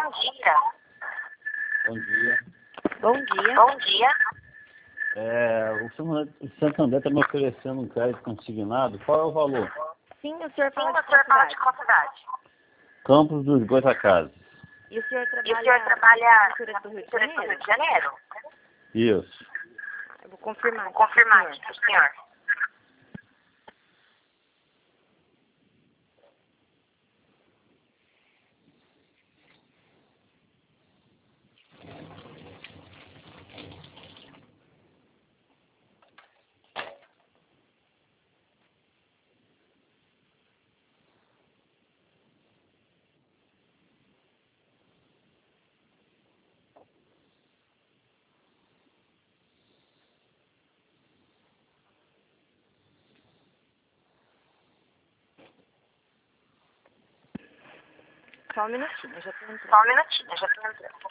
Bom dia. Bom dia. Bom dia. Bom dia. O Santander está me oferecendo um crédito consignado. Qual é o valor? Sim, o senhor fala de fala qual de cidade? qual cidade? Campos dos Goitacazes. E o senhor E o senhor trabalha trabalha na Prefeitura na do Rio de Prefeitura do Janeiro? Rio de Janeiro? Isso. Eu vou confirmar. Vou confirmar aqui para o senhor. Só um minutinho, eu já estou entrando. Só um minutinho, eu já estou entrando.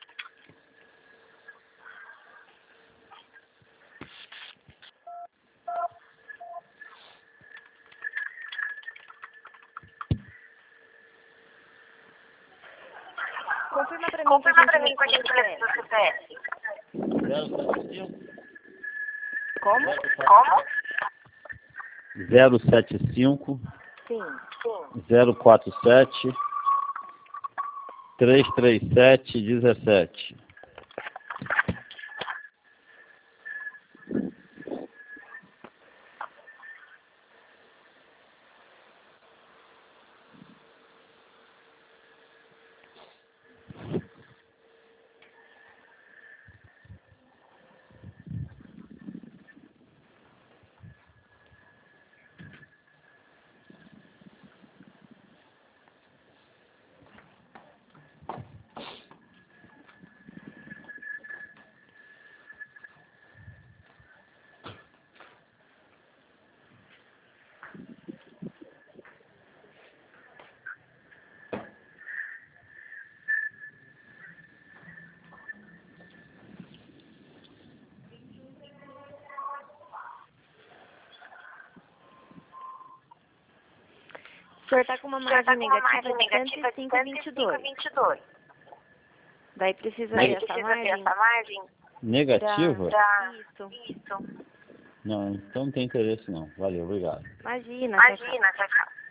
Confirma pra mim, Confirma para mim, por gentileza, gentileza, o seu CPF. 075? Como? Como? 075 Sim. 047 337 17. O senhor está com uma margem negativa de 105,22. Daí precisa ver essa margem. Negativa? Isso. Não, então não tem interesse não. Valeu, obrigado. Imagina, Imagina, tchau, tchau.